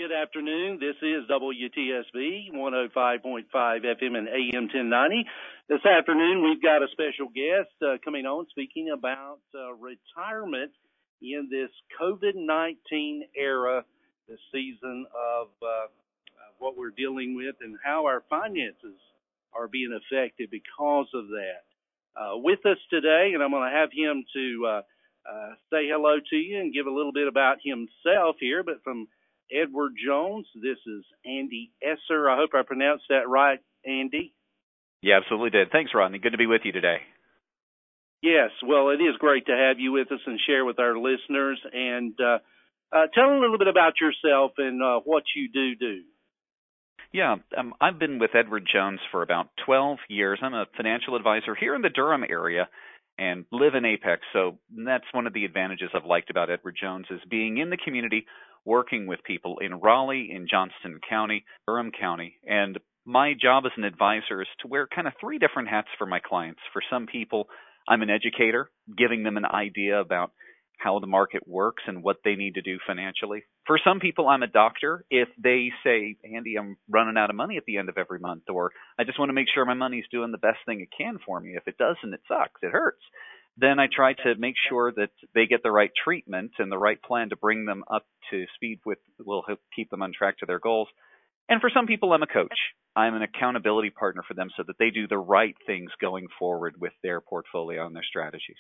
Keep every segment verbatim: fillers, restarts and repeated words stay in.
good afternoon. This is W T S B one oh five point five F M and A M ten ninety. This afternoon, we've got a special guest uh, coming on speaking about uh, retirement in this COVID nineteen era, this season of uh, what we're dealing with and how our finances are being affected because of that. Uh, with us today, and I'm going to have him to uh, uh, say hello to you and give a little bit about himself here, but from Edward Jones, this is Andy Esser. I hope I pronounced that right, Andy. Yeah, absolutely did. Thanks, Rodney. Good to be with you today. Yes, well, it is great to have you with us and share with our listeners. And uh, uh, tell a little bit about yourself and uh, what you do do. Yeah, um, I've been with Edward Jones for about twelve years. I'm a financial advisor here in the Durham area and live in Apex. So that's one of the advantages I've liked about Edward Jones is being in the community, working with people in Raleigh, in Johnston County, Durham County. And my job as an advisor is to wear kind of three different hats for my clients. For some people, I'm an educator, giving them an idea about how the market works and what they need to do financially. For some people, I'm a doctor. If they say, Andy, I'm running out of money at the end of every month, or I just want to make sure my money's doing the best thing it can for me. If it doesn't, it sucks. It hurts. Then I try to make sure that they get the right treatment and the right plan to bring them up to speed with, will keep them on track to their goals. And for some people, I'm a coach. I'm an accountability partner for them so that they do the right things going forward with their portfolio and their strategies.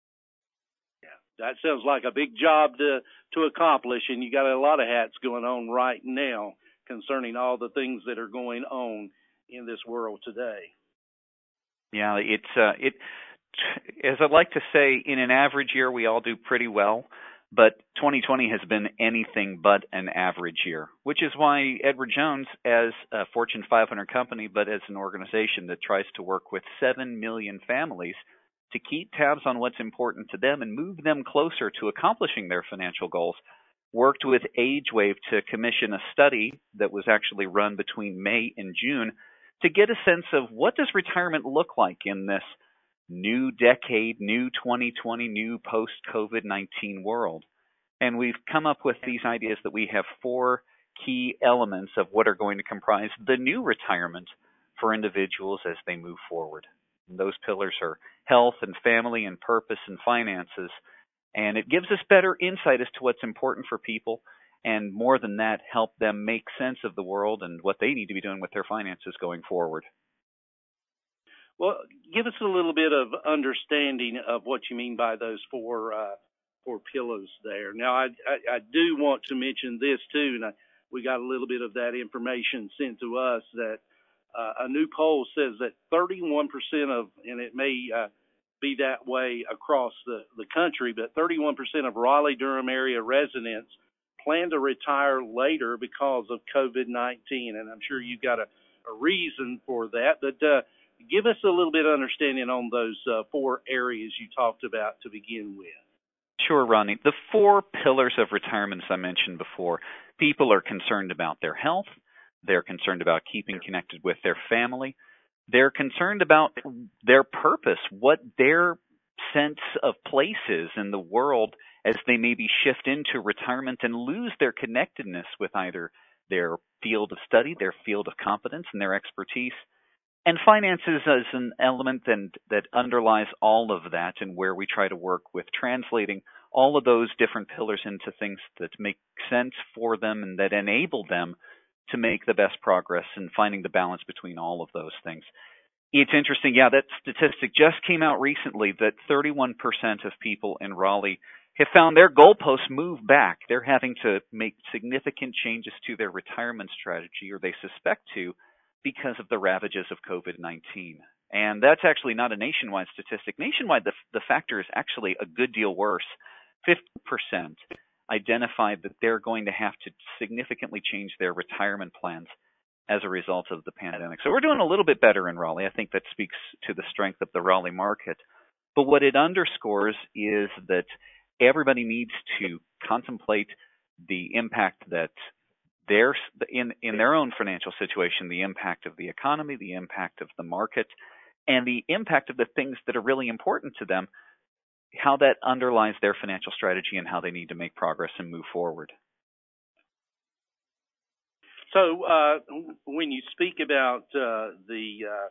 That sounds like a big job to to accomplish, and you got a lot of hats going on right now concerning all the things that are going on in this world today. Yeah, it's uh, it. As I'd like to say, in an average year, we all do pretty well, but twenty twenty has been anything but an average year, which is why Edward Jones, as a Fortune five hundred company, but as an organization that tries to work with seven million families to keep tabs on what's important to them and move them closer to accomplishing their financial goals, worked with AgeWave to commission a study that was actually run between May and June to get a sense of what does retirement look like in this new decade, new twenty twenty, new post-COVID nineteen world. And we've come up with these ideas that we have four key elements of what are going to comprise the new retirement for individuals as they move forward. And those pillars are health and family and purpose and finances. And it gives us better insight as to what's important for people. And more than that, help them make sense of the world and what they need to be doing with their finances going forward. Well, give us a little bit of understanding of what you mean by those four uh, four pillars there. Now, I, I, I do want to mention this too, and I, we got a little bit of that information sent to us that uh, a new poll says that thirty-one percent of, and it may uh, be that way across the, the country, but thirty-one percent of Raleigh-Durham area residents plan to retire later because of COVID nineteen, and I'm sure you've got a, a reason for that, but uh, give us a little bit of understanding on those uh, four areas you talked about to begin with. Sure, Ronnie. The four pillars of retirement, as I mentioned before, people are concerned about their health. They're concerned about keeping connected with their family. They're concerned about their purpose, what their sense of place is in the world as they maybe shift into retirement and lose their connectedness with either their field of study, their field of competence, and their expertise. And finances as an element and that underlies all of that, and where we try to work with translating all of those different pillars into things that make sense for them and that enable them to make the best progress in finding the balance between all of those things. It's interesting, yeah, that statistic just came out recently that thirty-one percent of people in Raleigh have found their goalposts move back. They're having to make significant changes to their retirement strategy, or they suspect to, because of the ravages of COVID nineteen. And that's actually not a nationwide statistic. Nationwide, the, the factor is actually a good deal worse. fifty percent identified that they're going to have to significantly change their retirement plans as a result of the pandemic. So we're doing a little bit better in Raleigh. I think that speaks to the strength of the Raleigh market. But what it underscores is that everybody needs to contemplate the impact that their in in their own financial situation, the impact of the economy, the impact of the market, and the impact of the things that are really important to them, how that underlies their financial strategy and how they need to make progress and move forward. So uh, when you speak about uh, the uh,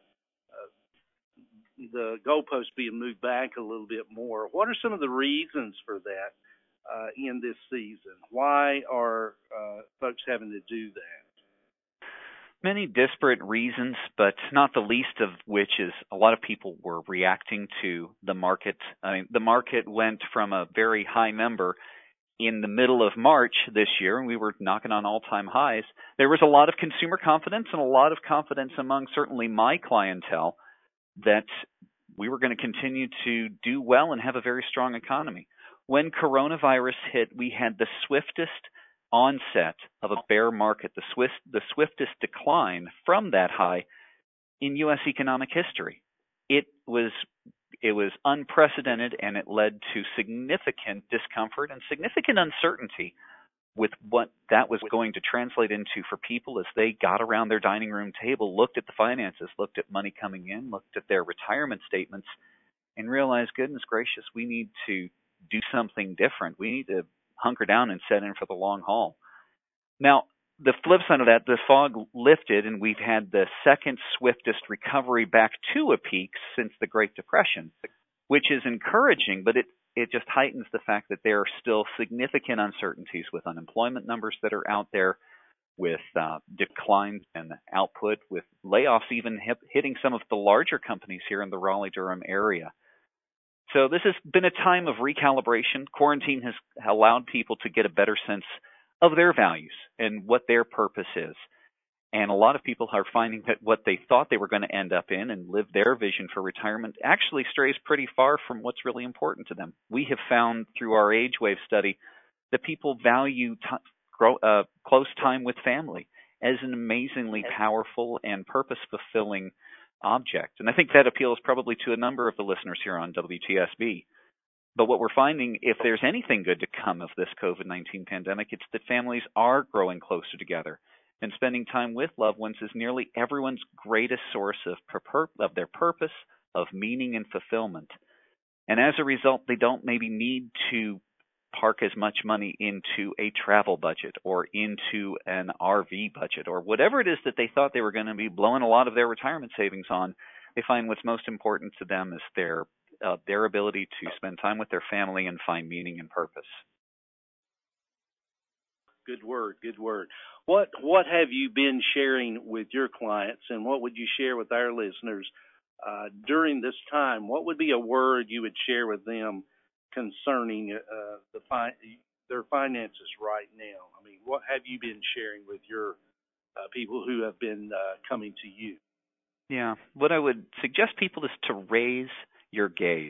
the goalposts being moved back a little bit more, what are some of the reasons for that uh, in this season? Why are uh, folks having to do that? Many disparate reasons, but not the least of which is a lot of people were reacting to the market. I mean, the market went from a very high number in the middle of March this year, and we were knocking on all-time highs. There was a lot of consumer confidence and a lot of confidence among certainly my clientele that we were going to continue to do well and have a very strong economy. When coronavirus hit, we had the swiftest onset of a bear market, the, swift, the swiftest decline from that high in U S economic history. It was it was unprecedented, and it led to significant discomfort and significant uncertainty with what that was going to translate into for people as they got around their dining room table, looked at the finances, looked at money coming in, looked at their retirement statements, and realized, goodness gracious, we need to do something different. We need to hunker down and set in for the long haul. Now, the flip side of that, the fog lifted, and we've had the second swiftest recovery back to a peak since the Great Depression, which is encouraging, but it, it just heightens the fact that there are still significant uncertainties with unemployment numbers that are out there, with uh, declines in output, with layoffs even hip, hitting some of the larger companies here in the Raleigh-Durham area. So this has been a time of recalibration. Quarantine has allowed people to get a better sense of their values and what their purpose is. And a lot of people are finding that what they thought they were going to end up in and live their vision for retirement actually strays pretty far from what's really important to them. We have found through our age wave study that people value t- grow, uh, close time with family as an amazingly powerful and purpose-fulfilling object. And I think that appeals probably to a number of the listeners here on W T S B. But what we're finding, if there's anything good to come of this COVID nineteen pandemic, it's that families are growing closer together. And spending time with loved ones is nearly everyone's greatest source of, pur- of their purpose, of meaning and fulfillment. And as a result, they don't maybe need to park as much money into a travel budget or into an R V budget or whatever it is that they thought they were going to be blowing a lot of their retirement savings on. They find what's most important to them is their uh, their ability to spend time with their family and find meaning and purpose. Good word, good word. What what have you been sharing with your clients, and what would you share with our listeners uh, during this time? What would be a word you would share with them concerning uh, the fi- their finances right now? I mean, what have you been sharing with your uh, people who have been uh, coming to you? Yeah, what I would suggest people is to raise your gaze.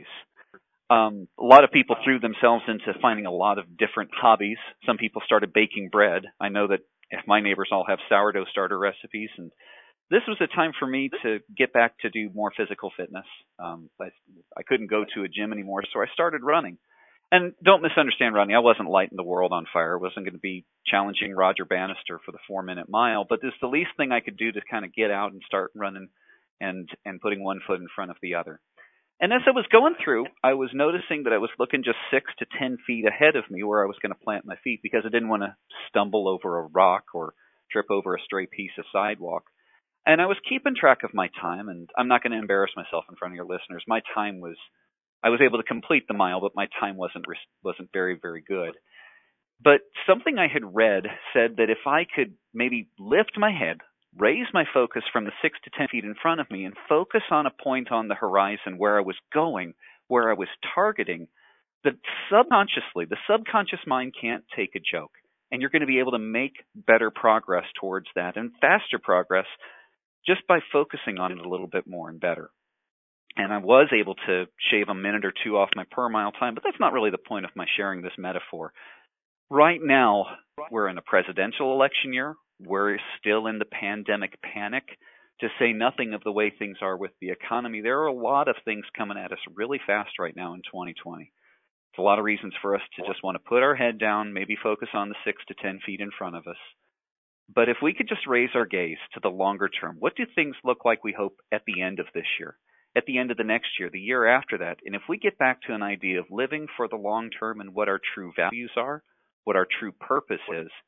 Um, a lot of people threw themselves into finding a lot of different hobbies. Some people started baking bread. I know that if my neighbors all have sourdough starter recipes, and this was a time for me to get back to do more physical fitness. Um, I, I couldn't go to a gym anymore, so I started running. And don't misunderstand, Rodney, I wasn't lighting the world on fire. I wasn't going to be challenging Roger Bannister for the four-minute mile, but it's the least thing I could do to kind of get out and start running and, and putting one foot in front of the other. And as I was going through, I was noticing that I was looking just six to ten feet ahead of me where I was going to plant my feet because I didn't want to stumble over a rock or trip over a stray piece of sidewalk. And I was keeping track of my time, and I'm not going to embarrass myself in front of your listeners. My time was, I was able to complete the mile, but my time wasn't wasn't very, very good. But something I had read said that if I could maybe lift my head, raise my focus from the six to ten feet in front of me and focus on a point on the horizon where I was going, where I was targeting, that subconsciously, the subconscious mind can't take a joke. And you're going to be able to make better progress towards that and faster progress just by focusing on it a little bit more and better. And I was able to shave a minute or two off my per mile time, but that's not really the point of my sharing this metaphor. Right now, we're in a presidential election year. We're still in the pandemic panic, to say nothing of the way things are with the economy. There are a lot of things coming at us really fast right now in twenty twenty. It's a lot of reasons for us to just want to put our head down, maybe focus on the six to ten feet in front of us. But if we could just raise our gaze to the longer term, what do things look like, we hope, at the end of this year, at the end of the next year, the year after that? And if we get back to an idea of living for the long term and what our true values are, what our true purpose is,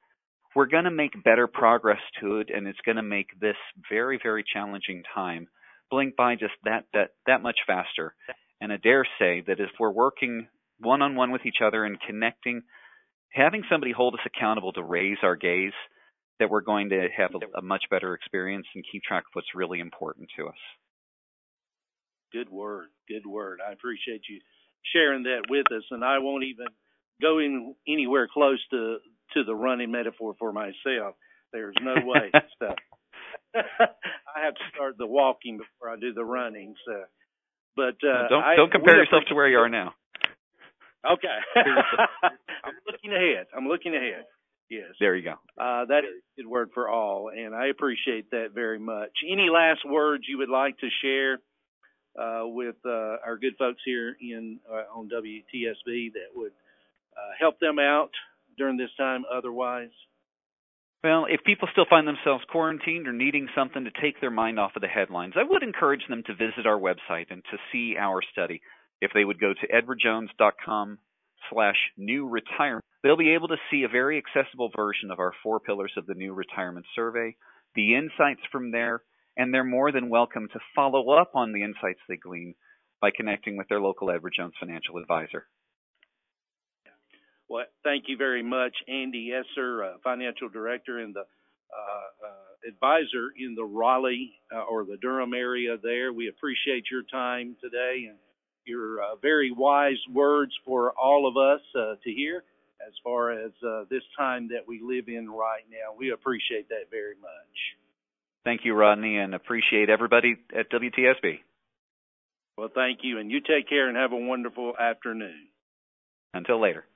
we're going to make better progress to it, and it's going to make this very, very challenging time blink by just that that that much faster. And I dare say that if we're working one-on-one with each other and connecting, having somebody hold us accountable to raise our gaze, that we're going to have a, a much better experience and keep track of what's really important to us. Good word. Good word. I appreciate you sharing that with us, and I won't even go in anywhere close to, to the running metaphor for myself. There's no way. So I have to start the walking before I do the running. So, but uh, don't I, don't compare yourself to where you are now. Okay. I'm looking ahead. I'm looking ahead. Yes. There you go. Uh, that is a good word for all, and I appreciate that very much. Any last words you would like to share uh, with uh, our good folks here in uh, on W T S B that would uh, help them out during this time otherwise? Well, if people still find themselves quarantined or needing something to take their mind off of the headlines, I would encourage them to visit our website and to see our study. If they would go to edwardjones.com slash new retirement, they'll be able to see a very accessible version of our four pillars of the new retirement survey, the insights from there, and they're more than welcome to follow up on the insights they glean by connecting with their local Edward Jones financial advisor. Well, thank you very much, Andy Esser, uh, Financial Director and the uh, uh, advisor in the Raleigh uh, or the Durham area there. We appreciate your time today and your uh, very wise words for all of us uh, to hear as far as uh, this time that we live in right now. We appreciate that very much. Thank you, Rodney, and appreciate everybody at W T S B. Well, thank you, and you take care and have a wonderful afternoon. Until later.